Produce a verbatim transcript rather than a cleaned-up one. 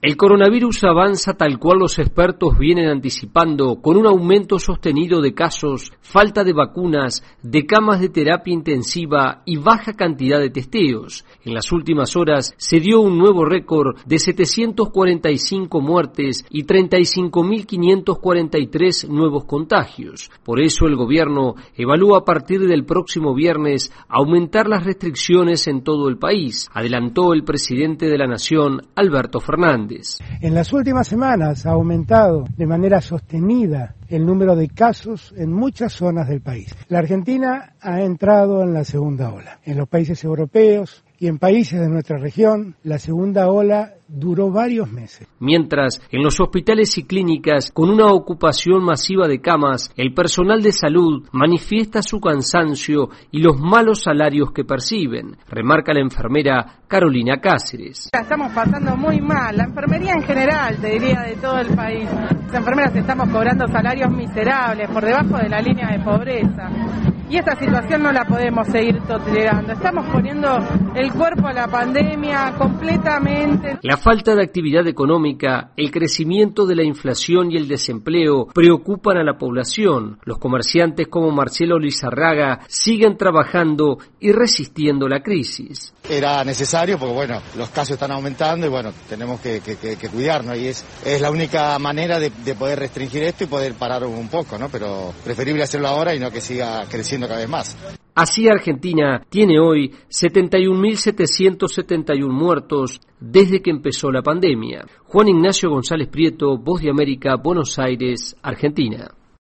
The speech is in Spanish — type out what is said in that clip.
El coronavirus avanza tal cual los expertos vienen anticipando, con un aumento sostenido de casos, falta de vacunas, de camas de terapia intensiva y baja cantidad de testeos. En las últimas horas se dio un nuevo récord de setecientas cuarenta y cinco muertes y treinta y cinco mil quinientos cuarenta y tres nuevos contagios. Por eso el gobierno evalúa a partir del próximo viernes aumentar las restricciones en todo el país, adelantó el presidente de la Nación, Alberto Fernández. En las últimas semanas ha aumentado de manera sostenida el número de casos en muchas zonas del país. La Argentina ha entrado en la segunda ola. En los países europeos y en países de nuestra región, la segunda ola duró varios meses. Mientras, en los hospitales y clínicas, con una ocupación masiva de camas, el personal de salud manifiesta su cansancio y los malos salarios que perciben, remarca la enfermera Carolina Cáceres. La estamos pasando muy mal, la enfermería en general, te diría, de todo el país. Las enfermeras estamos cobrando salarios miserables, por debajo de la línea de pobreza. Y esta situación no la podemos seguir tolerando. Estamos poniendo el cuerpo a la pandemia completamente. La falta de actividad económica, el crecimiento de la inflación y el desempleo preocupan a la población. Los comerciantes como Marcelo Lizarraga siguen trabajando y resistiendo la crisis. Era necesario porque, bueno, los casos están aumentando y, bueno, tenemos que, que, que cuidarnos y es, es la única manera de, de poder restringir esto y poder parar un poco, ¿no? Pero preferible hacerlo ahora y no que siga creciendo cada vez más. Así Argentina tiene hoy setenta y un mil setecientos setenta y uno muertos desde que empezó la pandemia. Juan Ignacio González Prieto, Voz de América, Buenos Aires, Argentina.